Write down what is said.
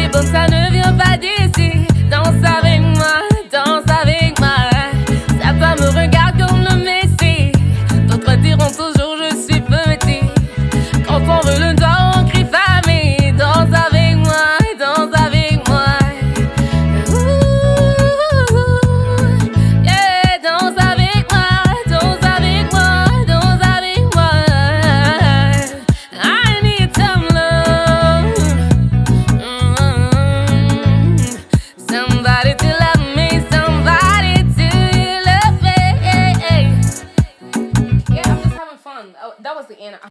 Donc ça ne vient pas d'ici. Danse avec moi, danse avec moi. Certains me regardent comme le Messie, d'autres diront toujours je suis petit. Quand on veut le doigt, on crie famille. Danse avec moi, danse avec moi. Yeah, danse avec moi, danse avec moi, danse avec moi. I need some love. Somebody to love me, somebody to love me. Yeah, I'm just having fun. Oh, that was the end.